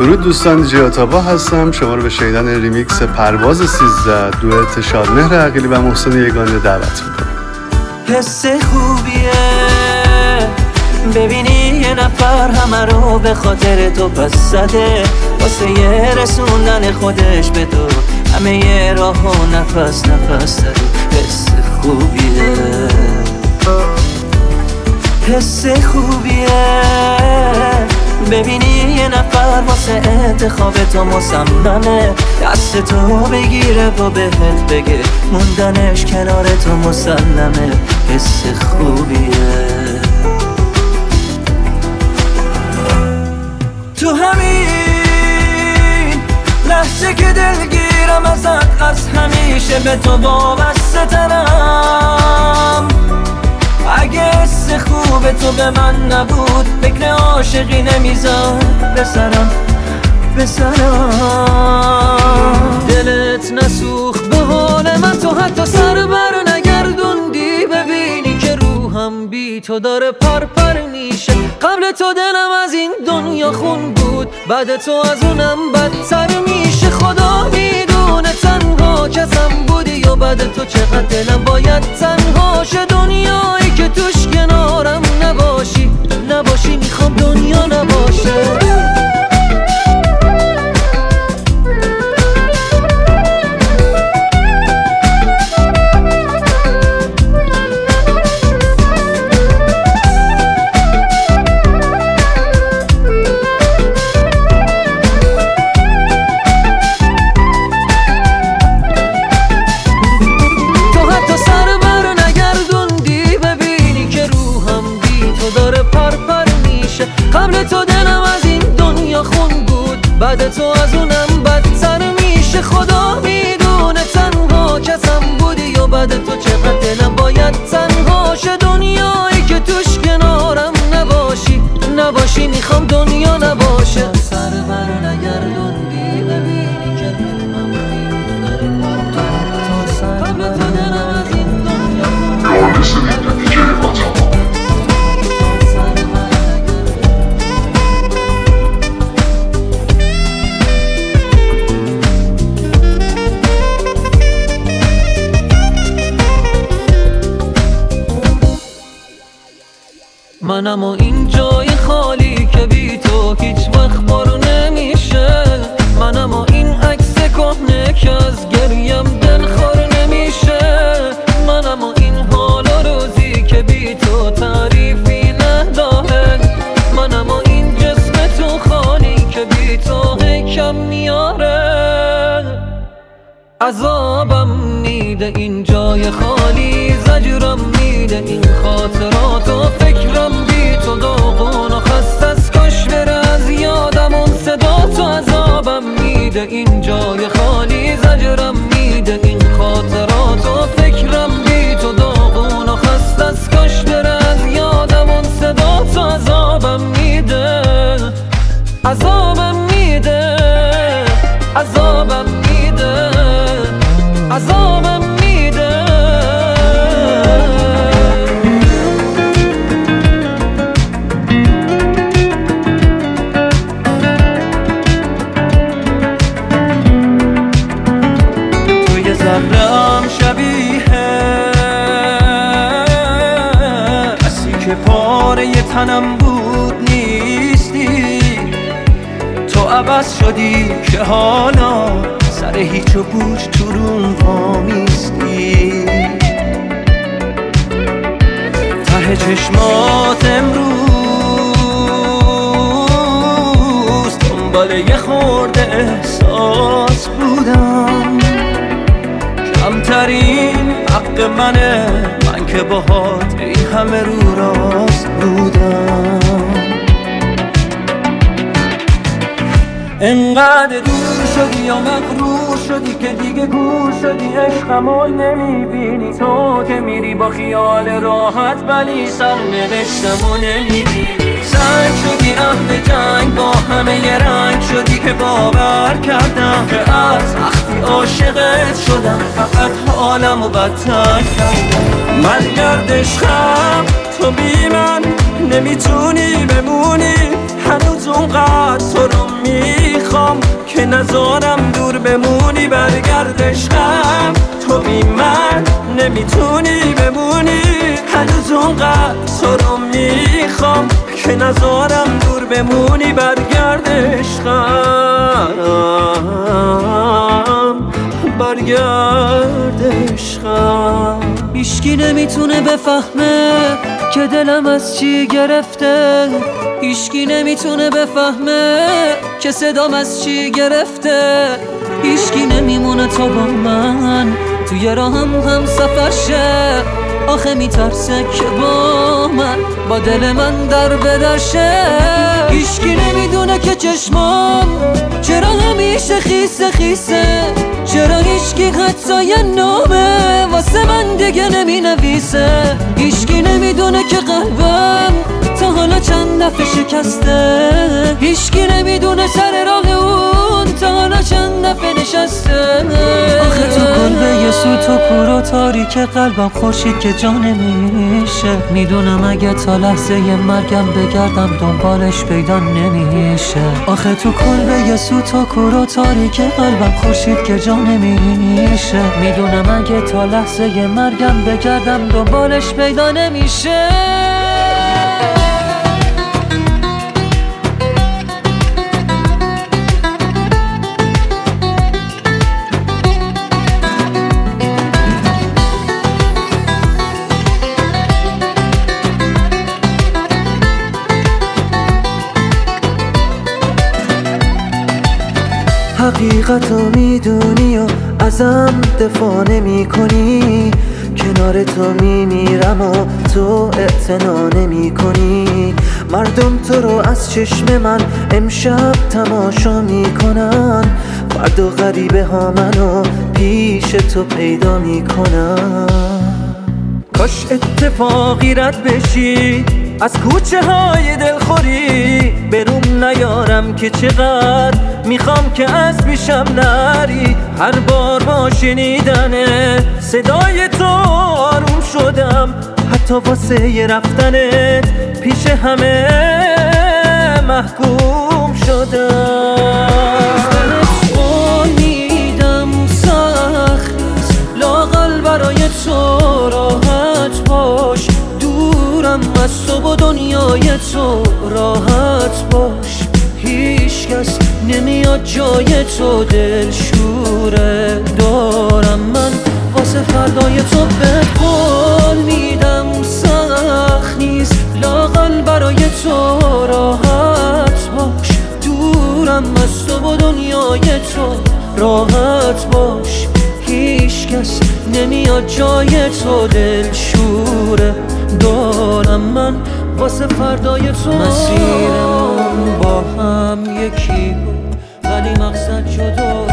درود دوستان، دیجی آتابا هستم. شما رو به شنیدن ریمیکس پرواز 13 دوئت شادمهر عقیلی و محسن یگانه دعوت میکنم. حس خوبیه ببینی یه نفر همه رو به خاطر تو پس زده، واسه یه رسوندن خودش به تو همه یه راه و نفس داره. حس خوبیه، حس خوبیه ببینی یه نفر واسه انتخاب تو مصممه، دست تو بگیره و بهت بگه موندنش کنار تو مسلمه. حس خوبیه. تو همین لحظه که دلگیرم ازت، از همیشه به تو وابسته ترم. اگه حس خوب تو به من نبود فکر عاشقی نمیزد به سرم. دلت نسوخ به حال من، تو حتی سر بر نگردوندی ببینی که روحم بی تو داره پر میشه. قبل تو دلم از این دنیا خون بود، بعد تو از اونم بدتر میشه. خدا میدونه تنها کسم بودی و بعد تو چقدر دلم باید تنها شه. دنیایی که توش کنارم نباشی میخوام دنیا نباشه. قبل تو دلم از این دنیا خون بود، بعد تو از اونم بدتر میشه. خدا میدونه تنها کسم بودی و بعد تو چقدر دلم باید تنها شه. دنیایی که توش کنارم نباشی میخوام دنیا نباشه. سر بر نگردوندی ببینی که روحم قبل تو دلم از این دنیا منم و این جای خالی که بی تو هیچ وقت بارو نمیشه. منم و این عکس کهنه که از گریم دلخور نمیشه. منم و این حال و روزی که بی تو تعریفی نداره. منم و این جسم تو خالی که بی تو کم میاره. عذابم میده این جای خالی، زجرم میده این خاطرات و فکرم بی تو داغون و خسته از کاش بره از یادم اون صدا تو. عذابم میده این جای خالی، زجرم میده این خاطرات و فکرم بی تو داغون و خسته از کاش بره از یادم اون صدا تو. عذابم میده عذابم میده عذابم میده عذابم میده. توی ذره‌ام شبیه اسی که پاره ی تنم بود نیستی. تو عوض شدی که حالا سر هیچ و بوش تو روم وامیستی. ته چشمات امروز دنبال یه خورده احساس بودم. کمترین حق منه من که باهات این همه رو راست بودم. انقدر دور شدی یا مغرور شدی که دیگه گور شدی، عشقمو نمیبینی. تو که میری با خیال راحت ولی سرنوشتمو نمیبینی. سنگ شدی اهل جنگ با همه ی رنگ شدی که باور کردم که از وقتی عاشقت شدم فقط حالمو بدتر کردم. من گردشخم تو بی من نمیتونی بمونی، هنوز اونقدر تو رو میخوام. میخوام که نذارم دور بمونی، برگرد عشقم تو بی من نمیتونی بمونی. هنوز اونقدر تو رو میخوام که نذارم دور بمونی، برگرد عشقم، برگرد عشقم. هیچکی نمیتونه بفهمه که دلم از چی گرفته، هیچکی نمیتونه بفهمه که صدام از چی گرفته، هیچکی نمیمونه تا با من توی راهم سفر شه. آخه میترسه که با من با دل من در بدرشه. هیچکی نمیدونه که چشمام چرا همیشه خیسه خیسه، چرا هیچکی حتی یه نامه واسه من دیگه نمی نویسه. هیچکی نمیدونه که قلبم تا حالا چند دفعه شکسته، هیچکی نمیدونه سر راه اون تا حالا چند دفعه نشسته. آخه تو کلبه یه سوت و پر و تاریک قلبم خورشید که جا نمیشه. میدونم اگه تا لحظه ی مرگم بگردم دنبالش پیدا نمیشه. آخه تو کلبه یه سوت و پر و تاریک قلبم خورشید که جا نمیشه. میدونم اگه تا لحظه ی مرگم بگردم دنبالش پیدا نمیشه. حقیقتو میدونی و ازم دفاع نمی کنی، کنار تو میمیرم و تو اعتنا نمی کنی. مردم تو رو از چشم من امشب تماشا میکنن، فردا غریبه ها منو پیش تو پیدا میکنن. کاش اتفاقی رد بشی از کوچه های دلخوری، بروم نیارم که چقدر میخوام که از پیشم نری. هر بار با شنیدن صدای تو آروم شدم، حتی واسه ی رفتنت پیش همه محکوم شدم. امیدم سخت لااقل برای تو راحت باش، دورم از تو و دنیای تو راحت باش. هیچ کس نمیاد جای تو دلشوره دارم من واسه فردای تو. به قول میدم سخت نیست لااقل برای تو راحت باش، دورم از تو و دنیای تو راحت باش. هیچ کس نمیاد جای تو دلشوره دارم من واسه فردای تو. مسیرمون با هم یکی بود ولی مقصد جدا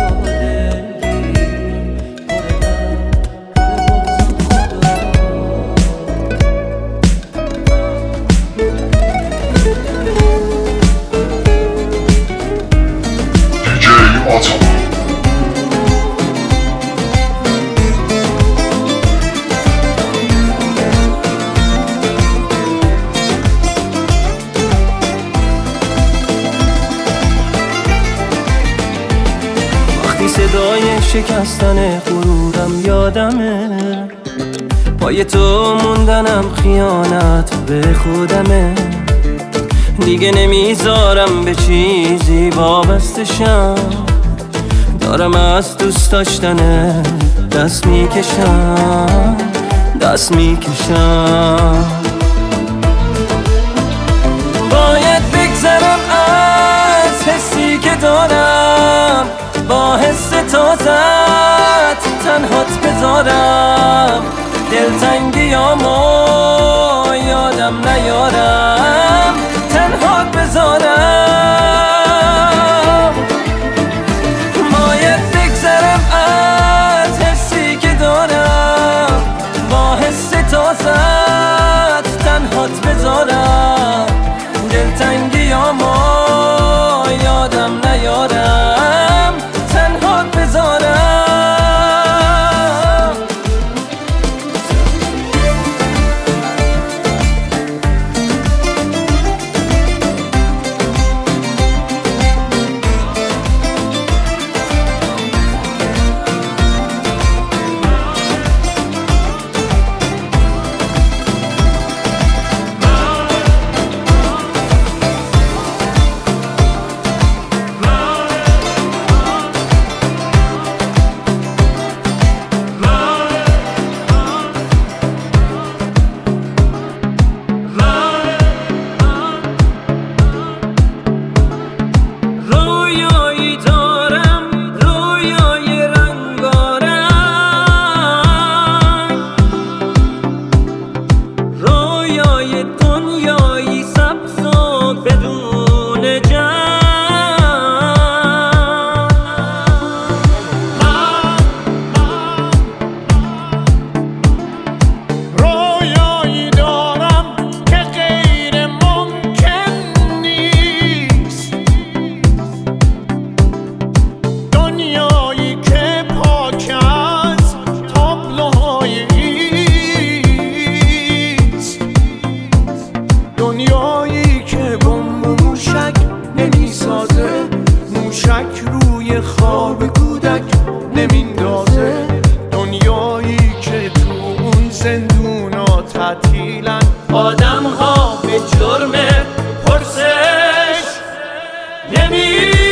صدای شکستن غرورم یادمه، پای تو موندنم خیانت به خودمه. دیگه نمیذارم به چیزی وابستشم، دارم از دوست داشتن دست میکشم، دست میکشم. باید بگذرم از حسی که دارم، با حس تازت تنهات بذارم. دلتنگیامو یادم نیارم، تنهات بذارم. باید بگذرم از حسی که دارم، با حس تازت تنهات بذارم. دلتنگیامو یادم نیارم، تنهات بذارم. زندونا تعطیلن، آدم ها به جرم پرسش نمیمیرن.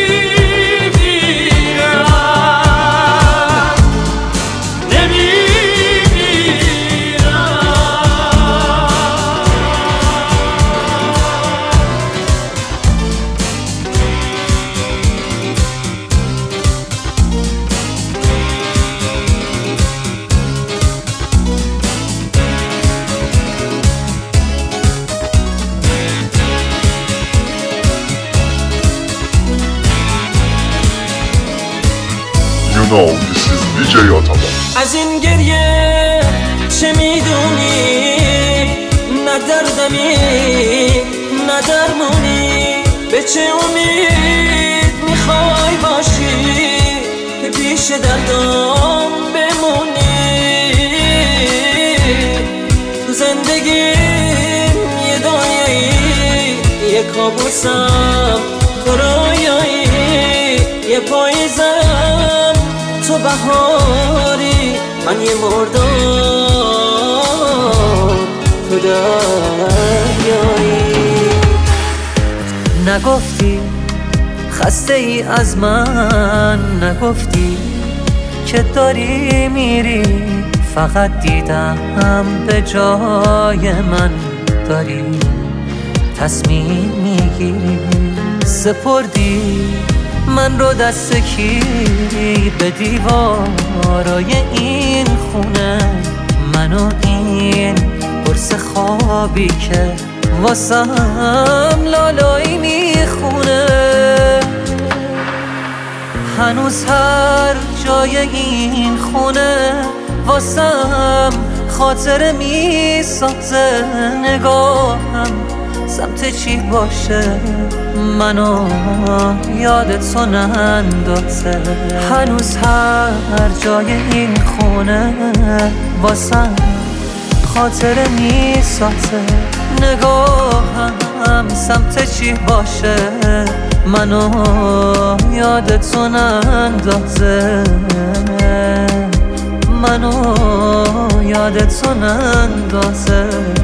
This is DJ Ataman. از این گریه چه میدونی؟ نه دردمی نه درمونی، به چه امید میخوای باشی که پیش دردام بمونی؟ تو زندگیم یه دنیایی، یه کابوسم تو رویایی، یه پاییزم تو بهاری، من یه مردم تو دریایی. نگفتی خسته ای از من، نگفتی که داری میری، فقط دیدم به جای من داری تصمیم میگیری. سپردی من رو دست کی به دیوارای این خونه، منو این قرص خوابی که واسم لالایی میخونه. هنوز هر جای این خونه واسم خاطره میسازه، نگاهم سمت چی باشه منو یاد تو نندازه. هنوز هر جای این خونه واسم خاطره میسازه، نگاهم سمت چی باشه منو یاد تو نندازه، منو یاد تو نندازه.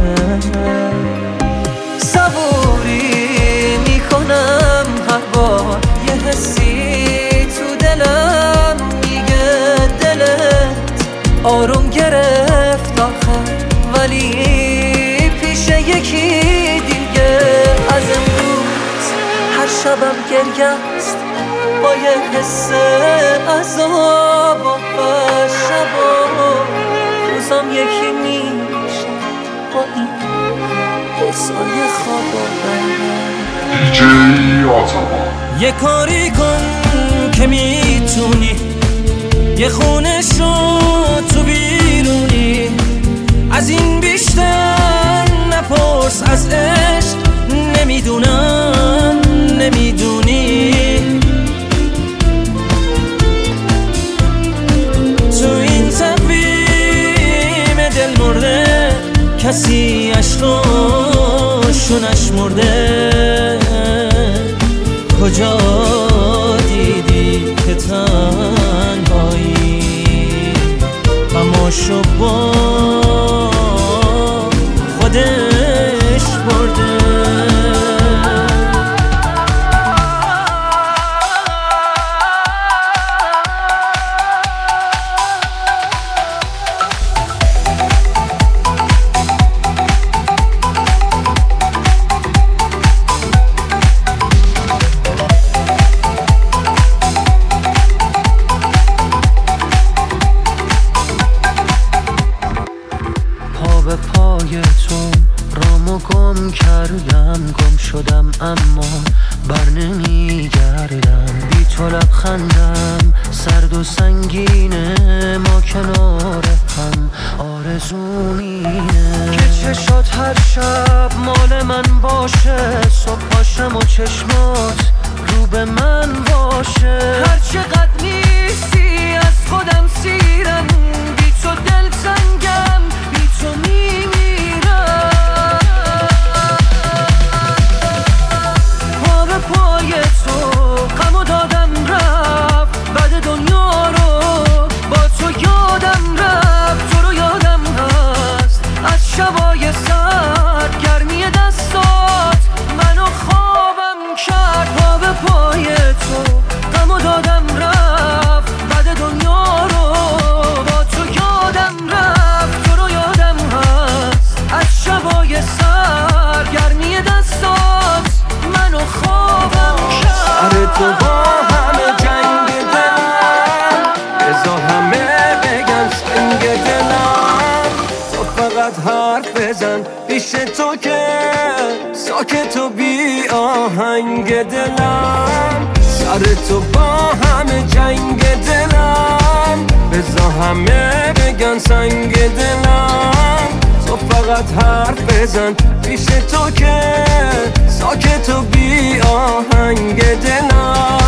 صبوری میکنم هر بار یه حسی تو دلم میگه دلت آروم گرفت آخر، ولی پیش یکی دیگه. از امروز هر شبم گریه‌ست با یه حس عذاب و شبا روزم یکی میشه با این قصای خواب. DJ Ataman. یه کاری کن که میتونی، یه خونه شو تو بیرونی، از این بیشتر نپرس از عشق، نمیدونم نمیدونی. تو این تقویم دل مرده کسی عشقاشو نشمرده، کجا دیدی که تنهایی غماشو با خودش برده. به پای تو رامو گم کردم، گم شدم اما بر نمیگردم. بی تو لبخندم سرد و سنگینه، ما کنار هم آرزومینه که چشات هر شب مال من باشه، صبح پاشم و چشمات رو به من باشه. هر چقدر نیستی از خودم سیرم، بی تو دل تنگم، بی تو میمیرم. پا به پای تو غمو دادم رفت، بعد دنیا رو با تو یادم رفت، تو رو یادم رفت. فقط حرف بزن پیش تو که ساکت و بی آهنگ دلم سر تو با همه جنگ دلم بذار همه بگن سنگ دلم تو فقط حرف بزن پیش تو که ساکت و بی آهنگ دلم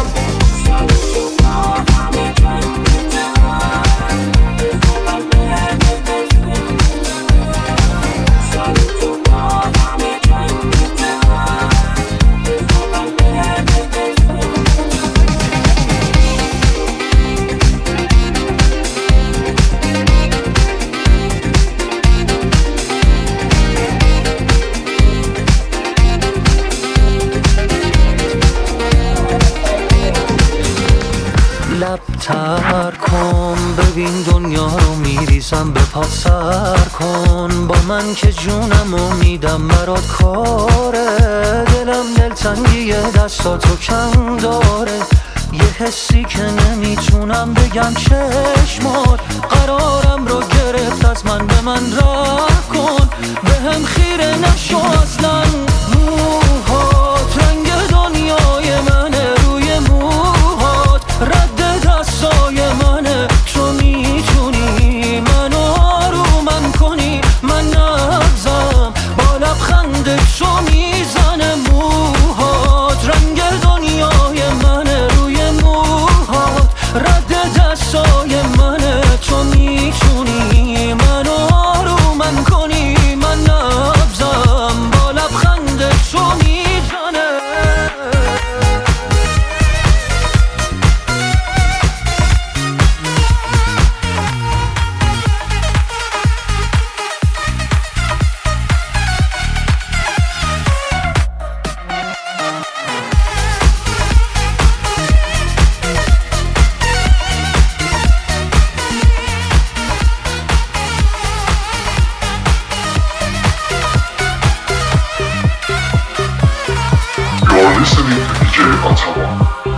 لب تر کن ببین دنیا رو میریزم به پا سر کن با من که جونمو میدم برات کاره دلم دلتنگی دستاتو کم داره یه حسی که نمیتونم بگم چشمات قرارم رو گرفت از من به من راه کن به هم خیره نشو اصلا موهات رنگ دنیای منه روی موهات رد دستای منه تو میتونی منو آرومم کنی من نبزم با لبخند تو میزنه موهات رنگ دنیای منه روی موهات رد دستای منه تو میتونی منو آرومم کنی من نبزم با لبخند تو میزنه You're listening to DJ Ottawa.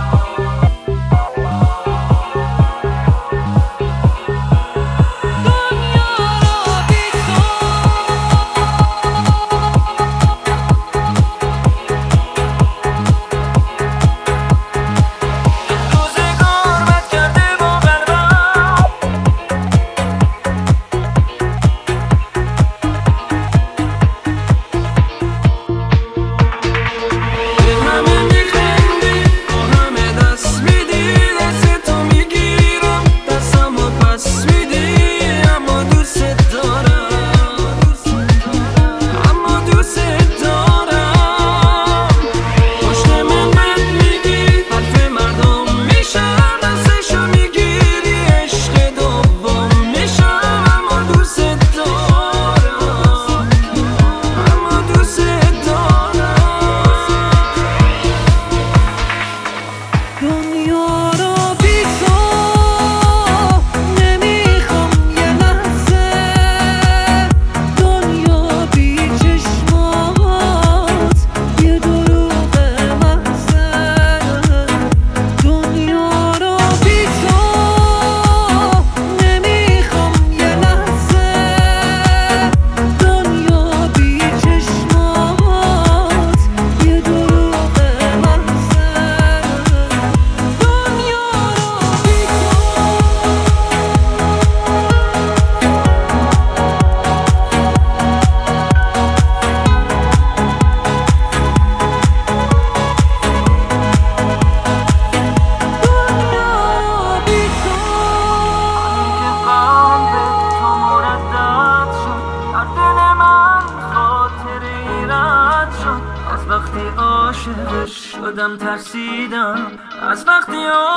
شدم ترسیدم از وقتی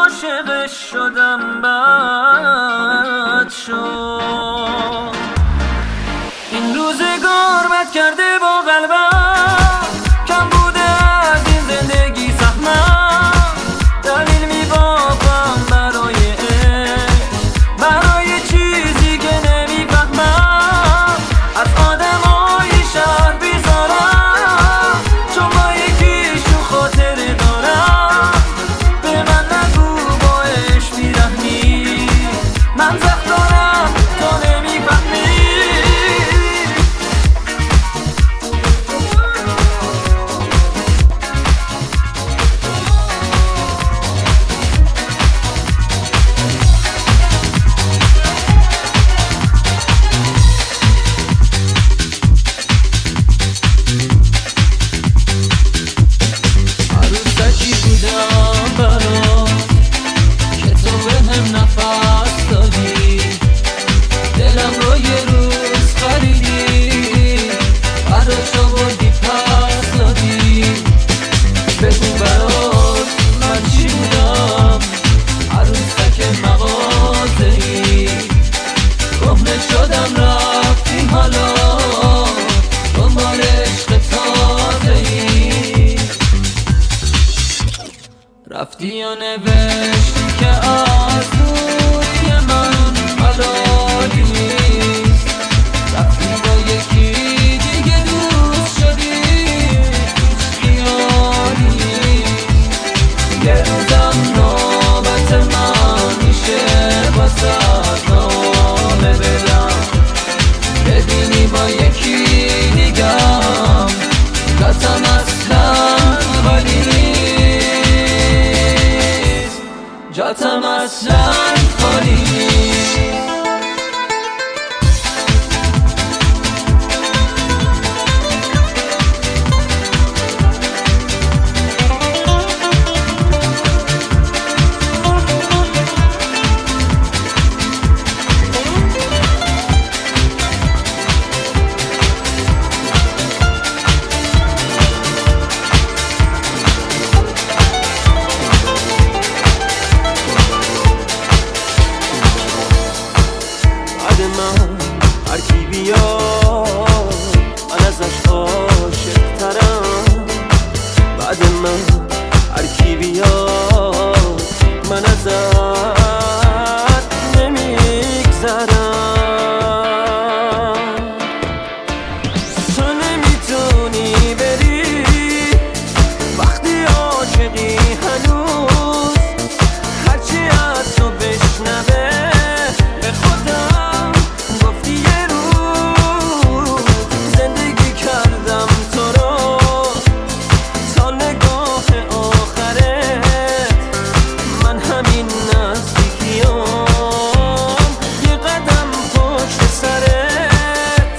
عاشقش شدم بد شد این روزگار بد کرده با قلبم کم بوده از این زندگی سهمم دلیل میبافم برای برای چیزی که نمیفهمم از آدمای شهر بیزارم چون با یکیشون خاطر دارم به من نگو با عشق بیرحمی من زخم دارم تو نمیفهمی رفتی و نوشتی که از دوری من حلالی نیست، رفتی با یکی دیگه دوست شدی، هیچ خیالی نیست. یه روزم نوبت من میشه واسه نامه بدم، ببینی با یکی دیگم دستم اصلا خالی نیست، جاتم اصلا خالی نیست. هر کی بیاد من ازش عاشق ترم، بعد من هر کی بیاد من ازت نمیگذرم. تو نمیتونی بری وقتی عاشقی هنوز، هرچی از تو بشنوه به خودم گفتی یه روز زندگی کردم تو رو تا نگاه آخرت. من همین نزدیکیام یه قدم پشت سرت.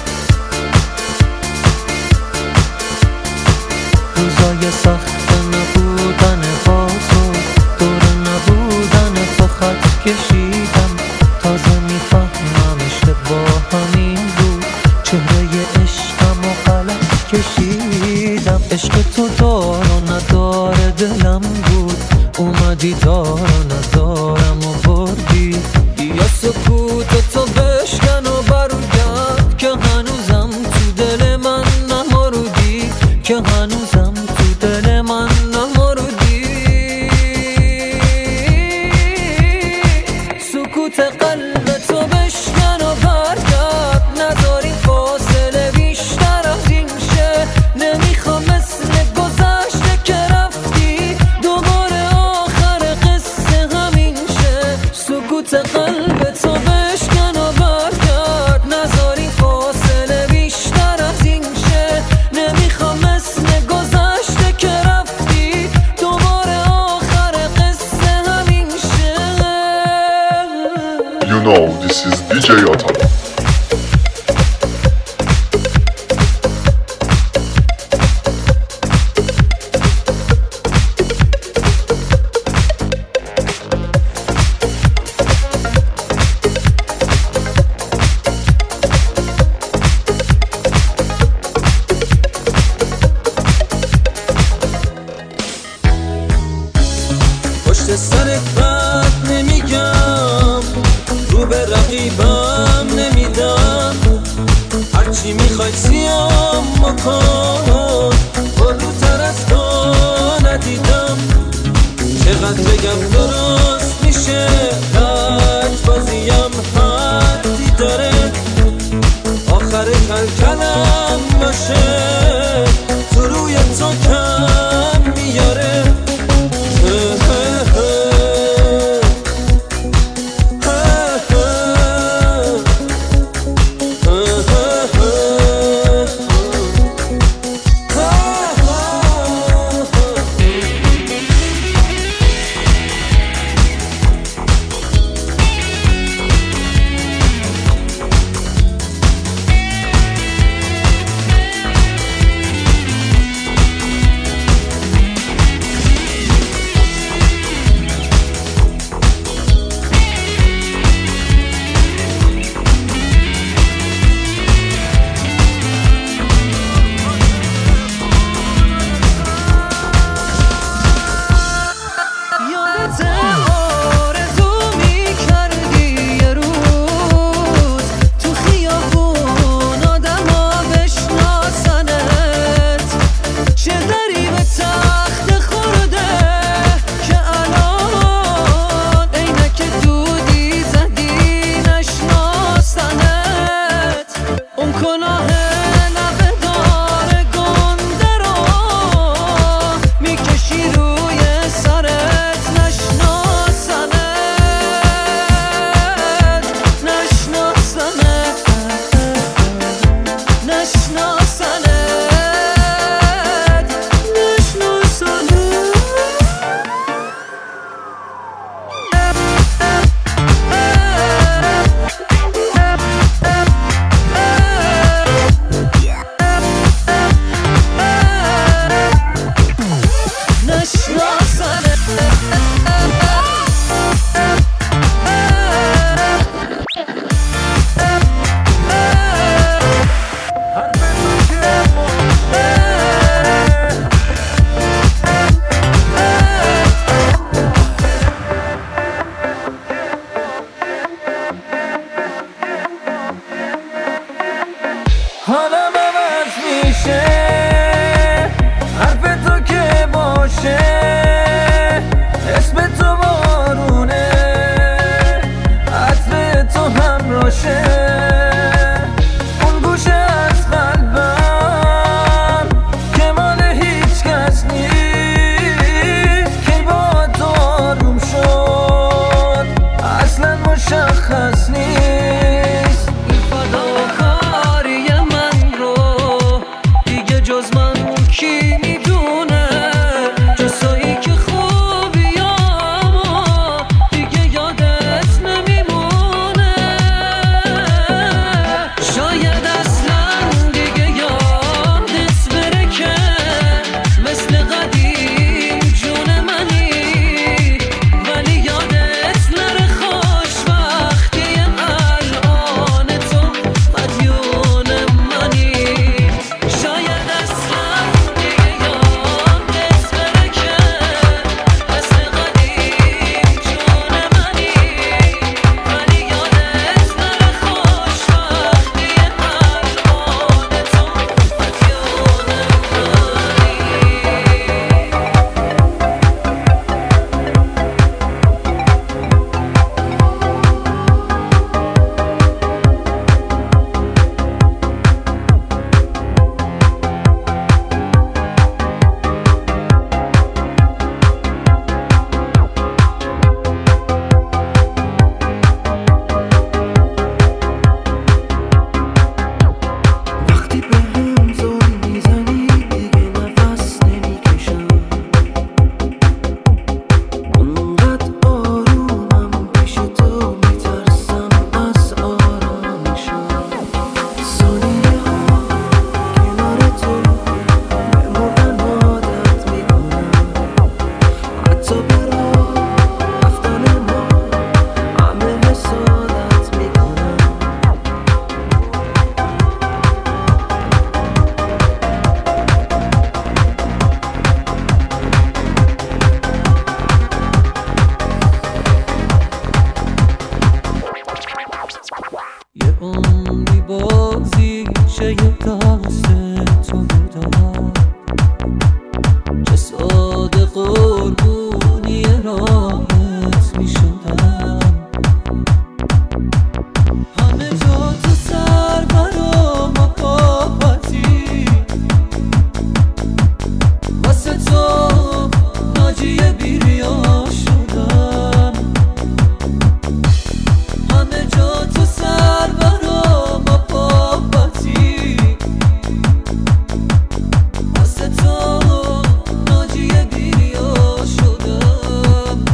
روزای سخت نبودن با تو، دور نبودن تو خط کشیدم، تازه میفهمم اشتباه همین بود، چهره عشقم و غلط کشیدم. عشق تو دار و ندار دلم بود، اومدی دار و ندارم و بردی. یا سکوت تو بشکن و برگرد که هنوزم تو دل من نمردی، که هنوزم تو دل من نمردی. سکوت قلب تو بشکن و برگرد، نذار این فاصله بیشتر از این شه. نمیخوام مثل گذشته که رفتی دوباره آخر قصه همین شه. سکوت قلب تو بشکن و برگرد، نذار این فاصله بیشتر از این شه. نمیخوام مثل گذشته که رفتی دوباره آخر قصه همین شه. You know this is DJ Atalon. پشت سرت بد نمیگم، رو به رقیبم نمیدم، هرچی میخوای سیام مکن، بلوتر از تو ندیدم. چقدر بگم درست میشه، لج بازیم حدی داره، آخر کلکلم باشه تو روی تو کم میاره. حالم عوض میشه حرف تو که باشه اسم تو بارونه عطر تو همراشه اون گوشه از قلبم که مال هیچ کس نیست کی با تو آروم شد اصلا مشخص نیست این فداکاری من رو دیگه جز من کی میدونه جسایی که خوبی اما دیگه یادت نمیمونه شاید اصلا دیگه یادت بره که مثل قدیم جون منی ولی یادت نره خوشبختی الان تو مدیون منی شاید اصلا دیگه یادت بره که مثل قدیم جون منی ولی یادت نره خوشبختی الان تو وقتی به هم زل میزنی دیگه نفس نمیکشم اونقدر آرومم پیش تو میترسم از آرامشم ثانیه ها کنار تو به مردن عادت میکنم حتی برای رفتن ما همه حسادت میکنم یه عمری بازی شه یه دست تو بودم چه ساده قربونی راحت می شدم همه جا تو سر برام و پاپتی واسه تو ناجی بیریا شدم همه جا تو سر برام و پاپتی واسه تو ناجی بیریا شدم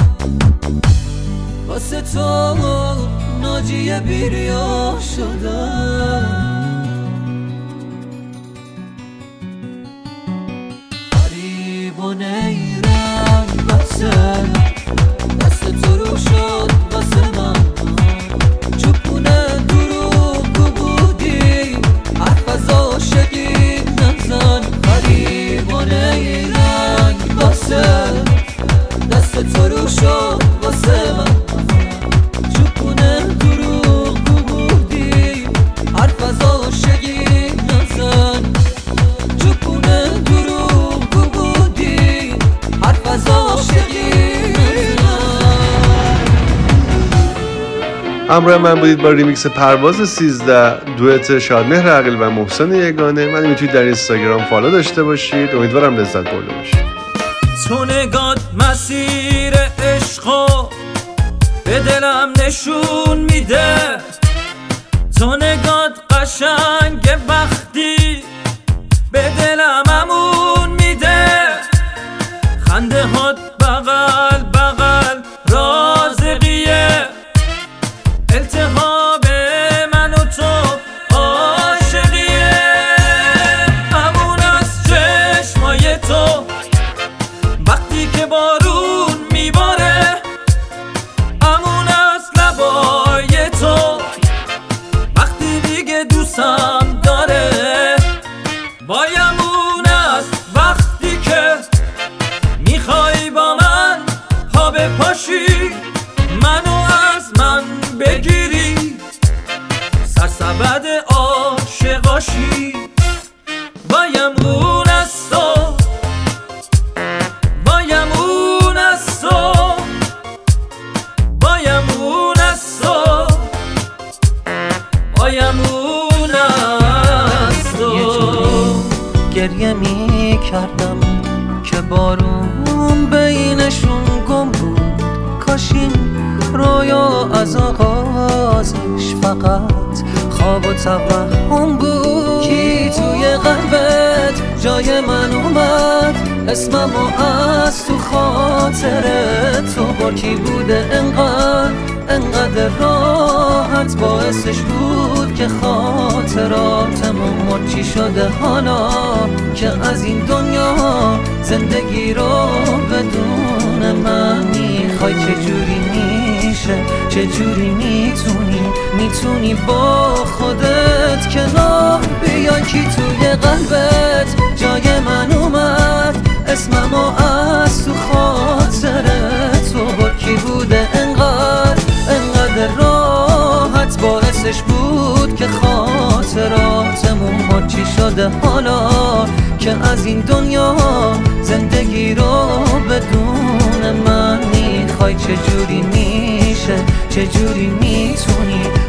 واسه تو ناجی بیریا شدم غریب و نیرنگ بسه دست تو رو شد واسه من چوبونه دروغگو بودی حرف از عاشقی نزن غریب و نیرنگ بسه دست تو رو شد واسه من چوبونه دروغگو بودی حرف از عاشقی نزن چوبونه دروغگو بودی حرف از عاشقی نزن همراه من بودید با ریمیکس پرواز 13 دوئت شادمهر عقیلی و محسن یگانه. من میتونید در اینستاگرام فالو داشته باشید. امیدوارم لذت برده باشید. تو نگات مسیر عشقو به دلم نشون میده تو نگات قشنگ وقتی به دلم امون میده خنده هات بغل بغل رازقیه التهاب من و تو عاشقیه امون از چشمای تو وقتی که بارون میباره امون از لبای تو وقتی دیگه دوستم داره وای امون از وقتی که میخوای با من پا بپاشی منو از من بگیری سرسبد عاشقا باشی بایم اون از تو بایم اون از تو بایم اون از تو بایم اون از تو یه جوری گریه می کردم که بارون بینشون گم بود کاش این رویا از آغازش فقط خواب و توهم بود کی توی قلبت جای من اومد اسممو از تو خاطر تو با کی بوده انقدر راحت باعثش بود که خاطراتمون مچی شده حالا که از این دنیا زندگی رو بدون من میخوای چجوری میشه چجوری میتونی با خودت کنار بیای کی توی قلبت جای من اومد اسممو از تو خاطر تو با کی بوده انقدر راحت باعثش بود که خاطراتمون مچی شده حالا که از این دنیا زندگی رو بدون من میخوای چجوری میشه چجوری میتونی